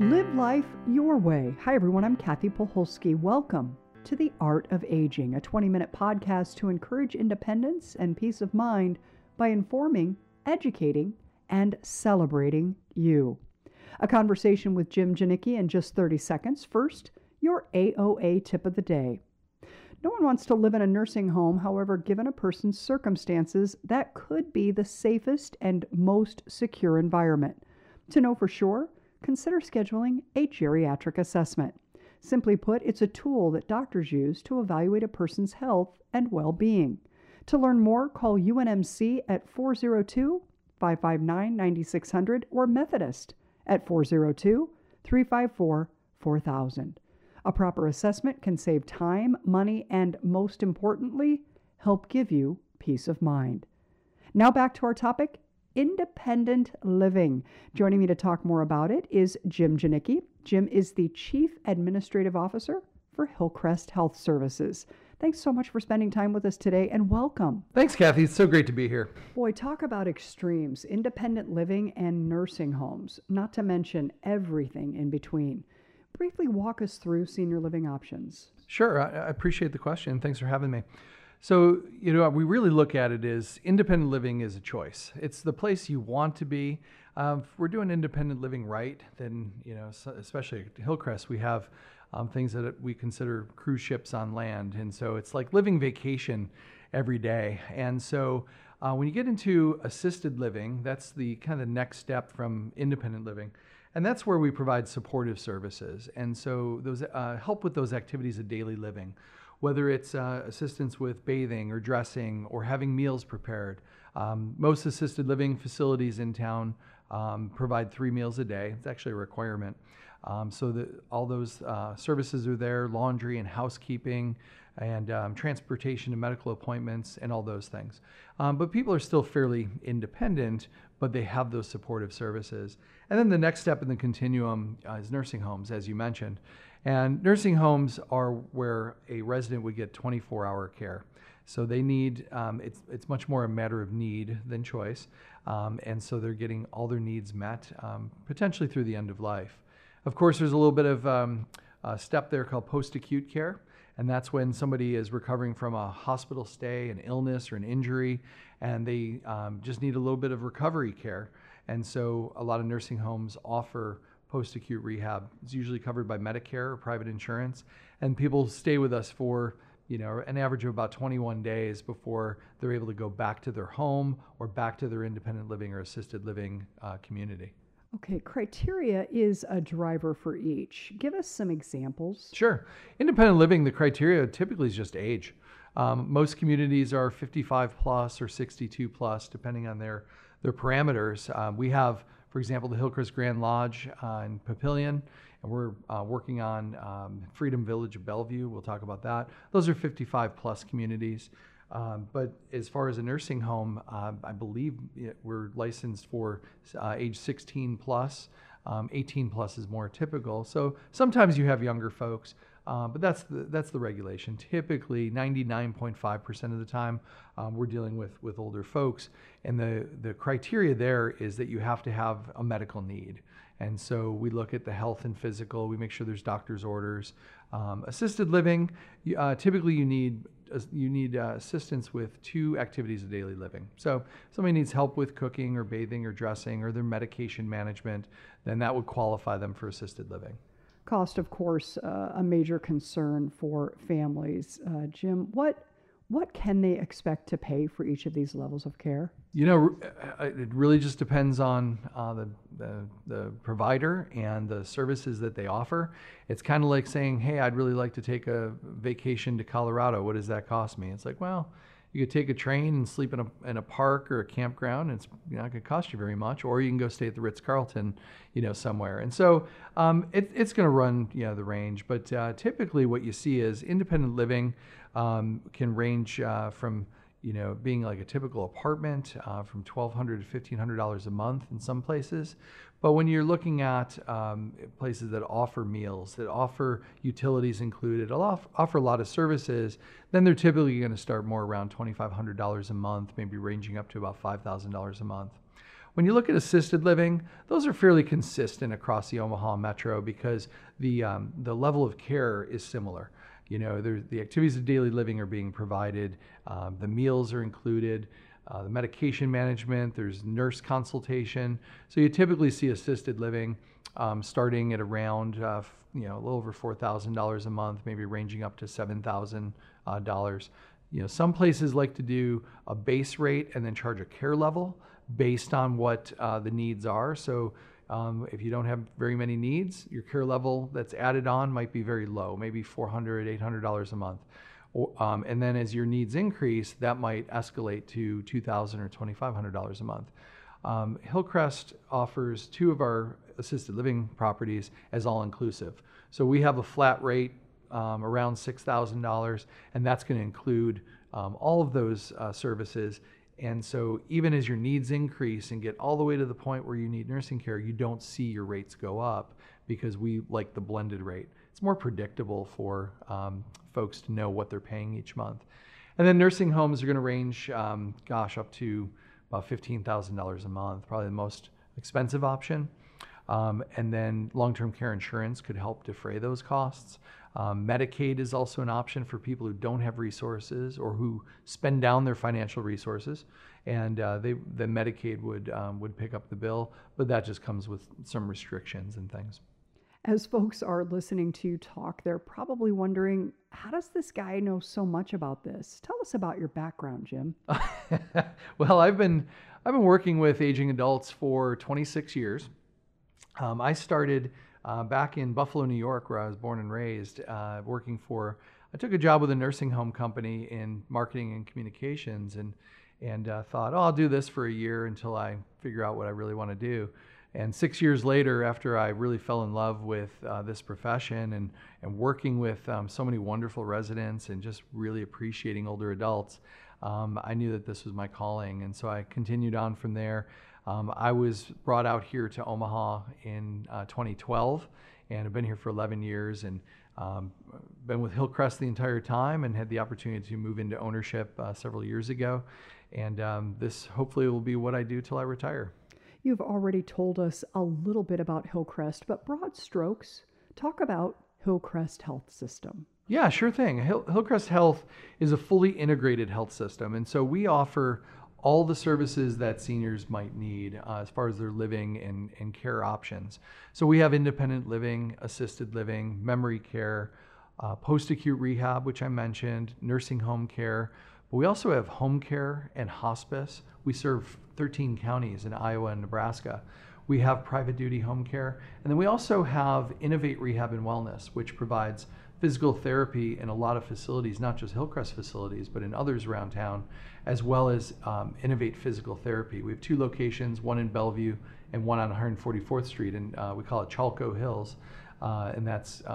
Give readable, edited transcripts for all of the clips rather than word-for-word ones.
Live life your way. Hi, everyone. I'm Kathy Polholsky. Welcome to The Art of Aging, a 20-minute podcast to encourage independence and peace of mind by informing, educating, and celebrating you. A conversation with Jim Janicki in just 30 seconds. First, your AOA tip of the day. No one wants to live in a nursing home. However, given a person's circumstances, that could be the safest and most secure environment. To know for sure, consider scheduling a geriatric assessment. Simply put, it's a tool that doctors use to evaluate a person's health and well-being. To learn more, call UNMC at 402-559-9600 or Methodist at 402-354-4000. A proper assessment can save time, money, and most importantly, help give you peace of mind. Now back to our topic, independent living. Joining me to talk more about it is Jim Janicki. Jim is the Chief Administrative Officer for Hillcrest Health Services. Thanks so much for spending time with us today, and welcome. Thanks, Kathy. It's so great to be here. Boy, talk about extremes, independent living and nursing homes, not to mention everything in between. Briefly walk us through senior living options. Sure. I appreciate the question. Thanks for having me. So, we really look at it as independent living is a choice. It's the place you want to be. If we're doing independent living right, then, especially at Hillcrest, we have things that we consider cruise ships on land. And so it's like living vacation every day. And so when you get into assisted living, that's the kind of the next step from independent living. And that's where we provide supportive services. And so those help with those activities of daily living, whether it's assistance with bathing or dressing or having meals prepared. Most assisted living facilities in town provide 3 meals a day. It's actually a requirement. So that all those services are there, laundry and housekeeping and transportation to medical appointments and all those things. But people are still fairly independent, but they have those supportive services. And then the next step in the continuum is nursing homes, as you mentioned. And nursing homes are where a resident would get 24-hour care. So they need, it's much more a matter of need than choice. And so they're getting all their needs met, potentially through the end of life. Of course, there's a little bit of a step there called post-acute care. And that's when somebody is recovering from a hospital stay, an illness, or an injury, and they just need a little bit of recovery care. And so a lot of nursing homes offer post-acute rehab. It's usually covered by Medicare or private insurance. And people stay with us for, an average of about 21 days before they're able to go back to their home or back to their independent living or assisted living community. Okay, criteria is a driver for each. Give us some examples. Sure. Independent living, the criteria typically is just age. Most communities are 55 plus or 62 plus, depending on their parameters. We have, for example, the Hillcrest Grand Lodge in Papillion, and we're working on Freedom Village of Bellevue. We'll talk about that. Those are 55 plus communities. But as far as a nursing home, I believe we're licensed for age 16 plus. 18 plus is more typical. So sometimes you have younger folks, but that's the regulation. Typically, 99.5% of the time, we're dealing with older folks. And the criteria there is that you have to have a medical need. And so we look at the health and physical. We make sure there's doctor's orders. Assisted living, typically you need assistance with 2 activities of daily living. So if somebody needs help with cooking or bathing or dressing or their medication management, then that would qualify them for assisted living. Cost, of course, a major concern for families. Jim, what can they expect to pay for each of these levels of care? It really just depends on the provider and the services that they offer. It's kind of like saying, hey, I'd really like to take a vacation to Colorado. What does that cost me? It's like, well, you could take a train and sleep in a park or a campground, and it's not going to cost you very much. Or you can go stay at the Ritz-Carlton, somewhere. And so it's going to run, the range. But typically, what you see is independent living can range from being like a typical apartment from $1,200 to $1,500 a month in some places. But when you're looking at places that offer meals, that offer utilities included, offer a lot of services, then they're typically going to start more around $2,500 a month, maybe ranging up to about $5,000 a month. When you look at assisted living, those are fairly consistent across the Omaha metro because the level of care is similar. You know, the activities of daily living are being provided, the meals are included, the medication management, there's nurse consultation. So you typically see assisted living starting at around a little over $4,000 a month, maybe ranging up to $7,000. You know, some places like to do a base rate and then charge a care level based on what the needs are. So if you don't have very many needs, your care level that's added on might be very low, maybe $400, $800 a month. And then as your needs increase, that might escalate to $2,000 or $2,500 a month. Hillcrest offers 2 of our assisted living properties as all-inclusive. So we have a flat rate around $6,000, and that's going to include all of those services. And so even as your needs increase and get all the way to the point where you need nursing care, you don't see your rates go up because we like the blended rate. It's more predictable for folks to know what they're paying each month. And then nursing homes are going to range, up to about $15,000 a month, probably the most expensive option. And then long-term care insurance could help defray those costs. Medicaid is also an option for people who don't have resources or who spend down their financial resources, and the Medicaid would pick up the bill, but that just comes with some restrictions and things. As folks are listening to you talk, they're probably wondering, how does this guy know so much about this? Tell us about your background, Jim. Well, I've been working with aging adults for 26 years. I started back in Buffalo, New York, where I was born and raised, I took a job with a nursing home company in marketing and communications, and thought, I'll do this for a year until I figure out what I really want to do. And 6 years later, after I really fell in love with this profession and working with so many wonderful residents and just really appreciating older adults, I knew that this was my calling. And so I continued on from there. I was brought out here to Omaha in 2012, and I've been here for 11 years and been with Hillcrest the entire time, and had the opportunity to move into ownership several years ago. And this hopefully will be what I do till I retire. You've already told us a little bit about Hillcrest, but broad strokes, talk about Hillcrest Health System. Yeah, sure thing. Hillcrest Health is a fully integrated health system, and so we offer all the services that seniors might need as far as their living and care options. So we have independent living, assisted living, memory care, post-acute rehab, which I mentioned, nursing home care. But we also have home care and hospice. We serve 13 counties in Iowa and Nebraska. We have private duty home care. And then we also have Innovate Rehab and Wellness, which provides physical therapy in a lot of facilities, not just Hillcrest facilities, but in others around town, as well as Innovate Physical Therapy. We have 2 locations, one in Bellevue and one on 144th Street, and we call it Chalco Hills, and that's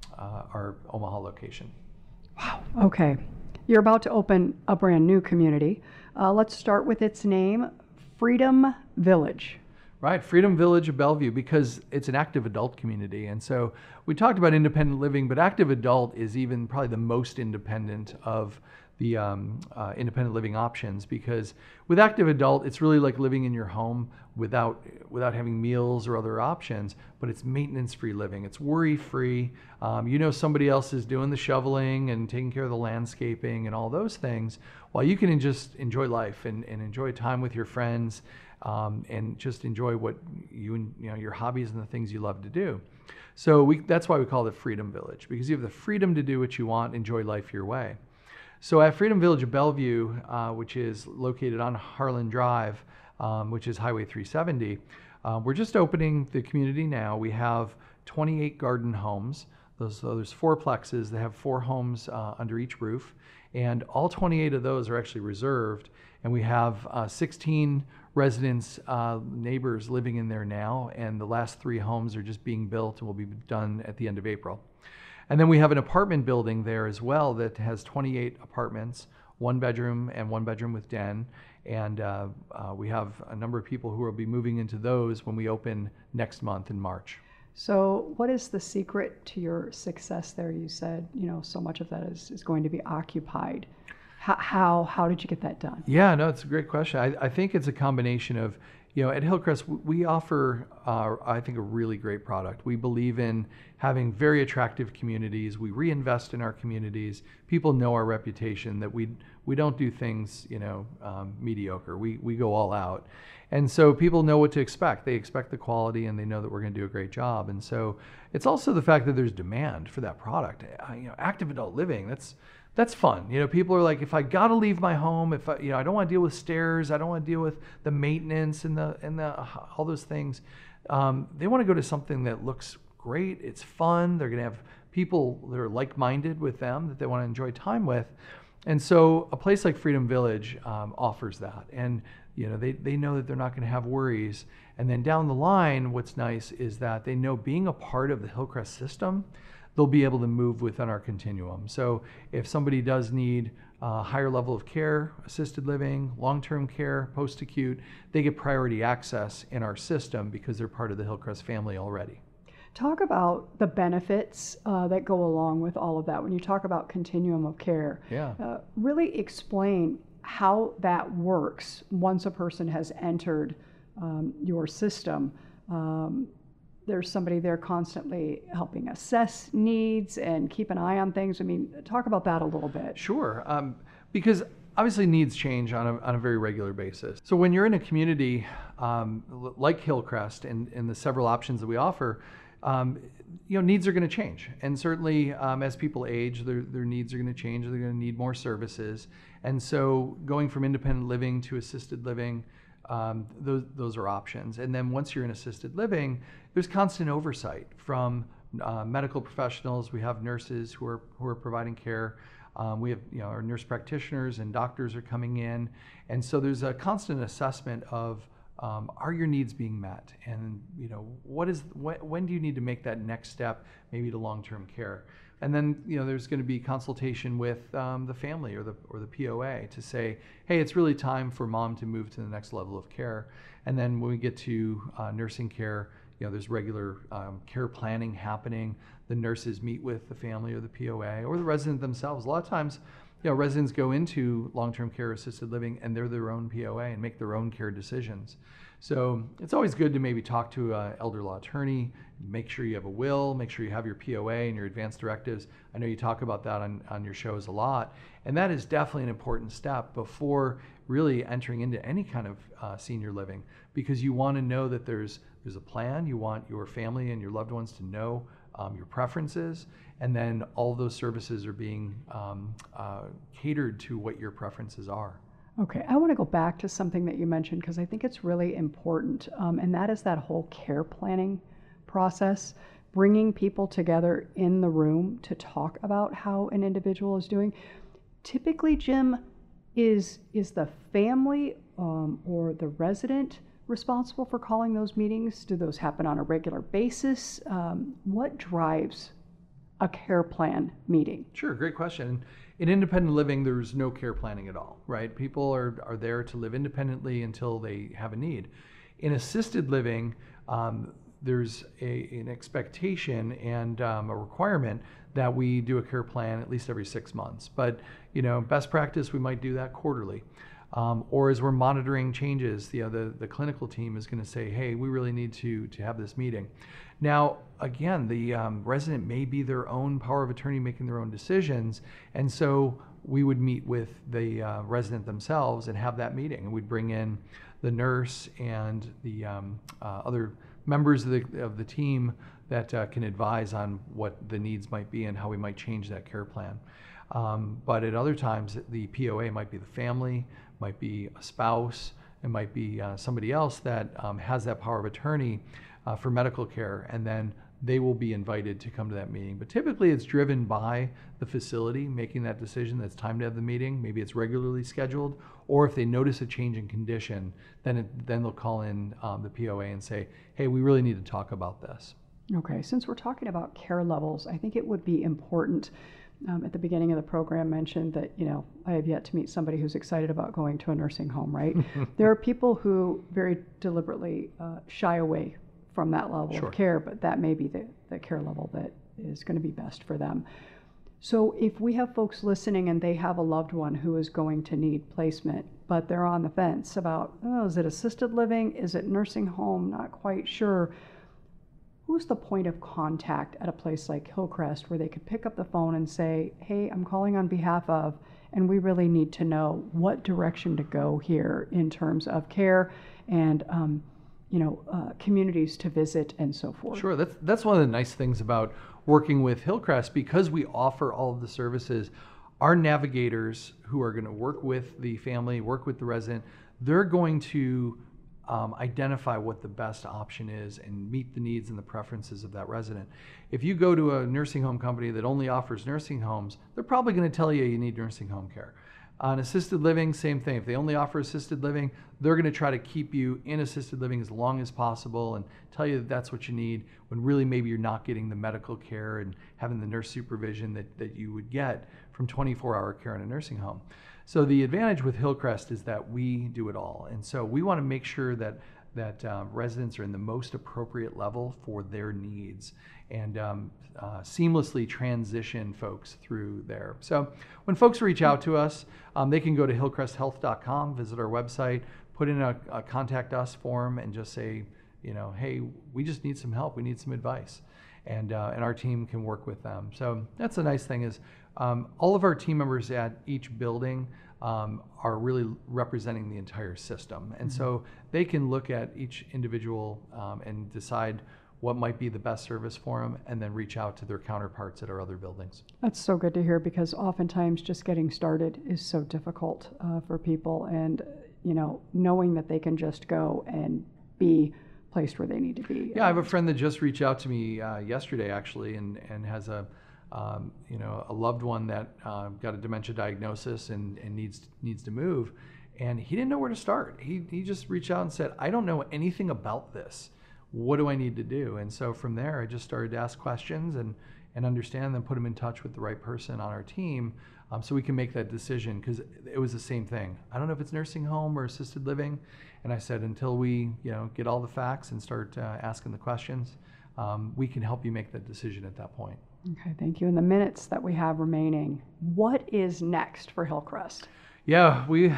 our Omaha location. Wow, okay. You're about to open a brand new community. Let's start with its name, Freedom Village. Right, Freedom Village of Bellevue, because it's an active adult community. And so we talked about independent living, but active adult is even probably the most independent of the independent living options, because with active adult, it's really like living in your home without having meals or other options, but it's maintenance-free living. It's worry-free. Somebody else is doing the shoveling and taking care of the landscaping and all those things, while you can just enjoy life and enjoy time with your friends, and just enjoy what your hobbies and the things you love to do. So that's why we call it Freedom Village, because you have the freedom to do what you want, enjoy life your way. So at Freedom Village of Bellevue, which is located on Harlan Drive, which is Highway 370, we're just opening the community now. We have 28 garden homes. There's 4 plexes that have 4 homes under each roof, and all 28 of those are actually reserved. And we have 16 residents, neighbors living in there now, and the last 3 homes are just being built and will be done at the end of April. And then we have an apartment building there as well that has 28 apartments, 1 bedroom and 1 bedroom with den. And we have a number of people who will be moving into those when we open next month in March. So what is the secret to your success there? You said, so much of that is going to be occupied. How did you get that done? Yeah, no, it's a great question. I think it's a combination of, at Hillcrest, we offer, I think, a really great product. We believe in having very attractive communities. We reinvest in our communities. People know our reputation that we don't do things, mediocre. We go all out. And so people know what to expect. They expect the quality, and they know that we're going to do a great job. And so it's also the fact that there's demand for that product. Active adult living, that's fun. People are like, if I got to leave my home, if I don't want to deal with stairs, I don't want to deal with the maintenance and the all those things. They want to go to something that looks great. It's fun. They're going to have people that are like-minded with them that they want to enjoy time with. And so a place like Freedom Village offers that. And they know that they're not going to have worries. And then down the line, what's nice is that they know being a part of the Hillcrest system, they'll be able to move within our continuum. So if somebody does need a higher level of care, assisted living, long-term care, post-acute, they get priority access in our system because they're part of the Hillcrest family already. Talk about the benefits that go along with all of that. When you talk about continuum of care, really explain how that works once a person has entered your system. There's somebody there constantly helping assess needs and keep an eye on things. I mean, talk about that a little bit. Sure, because obviously needs change on a very regular basis. So when you're in a community like Hillcrest and the several options that we offer, needs are going to change. And certainly as people age, their needs are going to change. They're going to need more services. And so going from independent living to assisted living, those are options. And then once you're in assisted living, there's constant oversight from medical professionals. We have nurses who are providing care. We have our nurse practitioners and doctors are coming in, and so there's a constant assessment of are your needs being met, and when do you need to make that next step, maybe to long-term care. And then there's going to be consultation with the family or the POA to say, hey, it's really time for mom to move to the next level of care. And then when we get to nursing care, there's regular care planning happening. The nurses meet with the family or the POA or the resident themselves. A lot of times, residents go into long-term care assisted living and they're their own POA and make their own care decisions. So it's always good to maybe talk to an elder law attorney, make sure you have a will, make sure you have your POA and your advance directives. I know you talk about that on your shows a lot. And that is definitely an important step before really entering into any kind of senior living, because you want to know that there's a plan. You want your family and your loved ones to know your preferences, and then all those services are being catered to what your preferences are. Okay, I want to go back to something that you mentioned because I think it's really important, and that is that whole care planning process, bringing people together in the room to talk about how an individual is doing. Typically, Jim, is the family or the resident responsible for calling those meetings? Do those happen on a regular basis? What drives a care plan meeting? Sure, great question. In independent living, there's no care planning at all, right? People are there to live independently until they have a need. In assisted living, there's an expectation and a requirement that we do a care plan at least every 6 months. But best practice, we might do that quarterly. Or as we're monitoring changes, the clinical team is going to say, hey, we really need to have this meeting. Now, again, the resident may be their own power of attorney making their own decisions, and so we would meet with the resident themselves and have that meeting, and we'd bring in the nurse and the other members of the team that can advise on what the needs might be and how we might change that care plan. But at other times, the POA might be the family, might be a spouse, it might be somebody else that has that power of attorney for medical care, and then they will be invited to come to that meeting. But typically it's driven by the facility making that decision that it's time to have the meeting. Maybe it's regularly scheduled, or if they notice a change in condition, then they'll call in the POA and say, hey, we really need to talk about this. Okay, since we're talking about care levels, I think it would be important. At the beginning of the program mentioned that, I have yet to meet somebody who's excited about going to a nursing home, right? There are people who very deliberately shy away from that level Sure. of care, but that may be the care level that is going to be best for them. So if we have folks listening and they have a loved one who is going to need placement, but they're on the fence about, oh, is it assisted living? Is it nursing home? Not quite sure. Who's the point of contact at a place like Hillcrest where they could pick up the phone and say, hey, I'm calling on behalf of, and we really need to know what direction to go here in terms of care and communities to visit and so forth? Sure, that's one of the nice things about working with Hillcrest, because we offer all of the services. Our navigators who are going to work with the family, work with the resident, they're going to identify what the best option is and meet the needs and the preferences of that resident. If you go to a nursing home company that only offers nursing homes, they're probably going to tell you need nursing home care. On assisted living, same thing. If they only offer assisted living, they're going to try to keep you in assisted living as long as possible and tell you that that's what you need, when really maybe you're not getting the medical care and having the nurse supervision that you would get from 24-hour care in a nursing home. So the advantage with Hillcrest is that we do it all. And so we want to make sure that residents are in the most appropriate level for their needs and seamlessly transition folks through there. So when folks reach out to us, they can go to hillcresthealth.com, visit our website, put in a contact us form and just say, hey, we just need some help. We need some advice. And our team can work with them. So that's the nice thing is all of our team members at each building are really representing the entire system. And so they can look at each individual and decide what might be the best service for them and then reach out to their counterparts at our other buildings. That's so good to hear, because oftentimes just getting started is so difficult for people, and knowing that they can just go and be placed where they need to be. Yeah, I have a friend that just reached out to me yesterday actually and has a loved one that got a dementia diagnosis and needs to move, and he didn't know where to start. He just reached out and said, I don't know anything about this. What do I need to do? And so from there, I just started to ask questions and understand, then put him in touch with the right person on our team so we can make that decision, because it was the same thing. I don't know if it's nursing home or assisted living. And I said, until we get all the facts and start asking the questions, we can help you make that decision at that point. Okay, thank you. In the minutes that we have remaining, what is next for Hillcrest? Yeah, we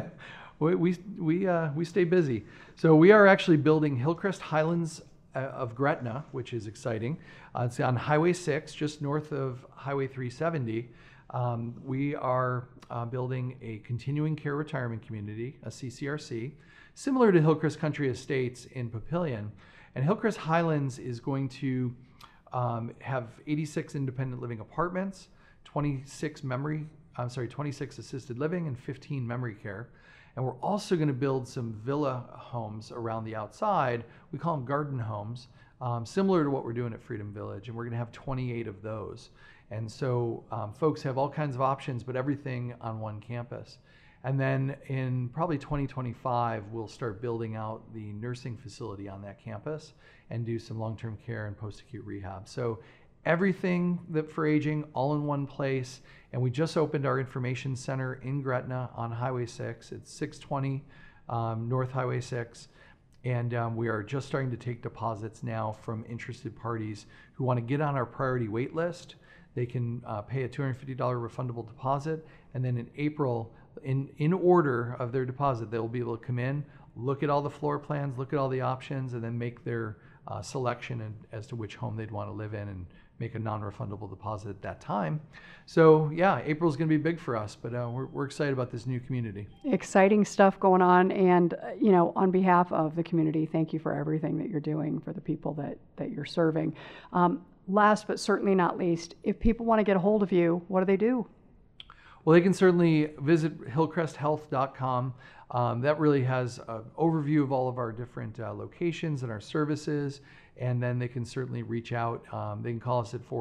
stay busy. So we are actually building Hillcrest Highlands of Gretna, which is exciting. It's on Highway 6, just north of Highway 370. We are building a continuing care retirement community, a CCRC, similar to Hillcrest Country Estates in Papillion. And Hillcrest Highlands is going to have 86 independent living apartments, 26 assisted living, and 15 memory care. And we're also going to build some villa homes around the outside. We call them garden homes, similar to what we're doing at Freedom Village. And we're going to have 28 of those. And so folks have all kinds of options, but everything on one campus. And then in probably 2025, we'll start building out the nursing facility on that campus and do some long-term care and post-acute rehab. So everything that for aging all in one place. And we just opened our information center in Gretna on Highway 6. It's 620 North Highway 6. And we are just starting to take deposits now from interested parties who want to get on our priority wait list. They can pay a $250 refundable deposit. And then in April, in order of their deposit, they'll be able to come in, look at all the floor plans, look at all the options, and then make their selection as to which home they'd want to live in and make a non-refundable deposit at that time. So yeah, April's going to be big for us, but we're excited about this new community. Exciting stuff going on, and on behalf of the community, thank you for everything that you're doing for the people that you're serving. Last but certainly not least, if people want to get a hold of you, what do they do? Well, they can certainly visit hillcresthealth.com. That really has an overview of all of our different locations and our services. And then they can certainly reach out. They can call us at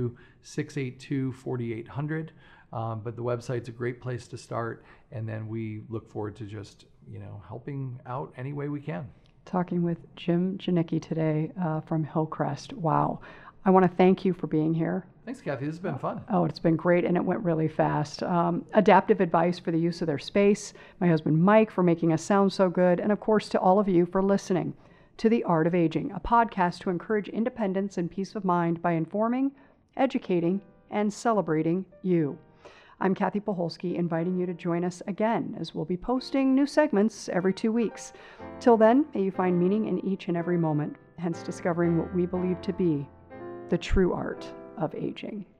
402-682-4800. But the website's a great place to start. And then we look forward to just, helping out any way we can. Talking with Jim Janicki today from Hillcrest. Wow. I want to thank you for being here. Thanks, Kathy. This has been fun. Oh, it's been great, and it went really fast. Adaptive advice for the use of their space. My husband, Mike, for making us sound so good. And, of course, to all of you for listening to The Art of Aging, a podcast to encourage independence and peace of mind by informing, educating, and celebrating you. I'm Kathy Pocholsky, inviting you to join us again as we'll be posting new segments every 2 weeks. Till then, may you find meaning in each and every moment, hence discovering what we believe to be the true art of aging.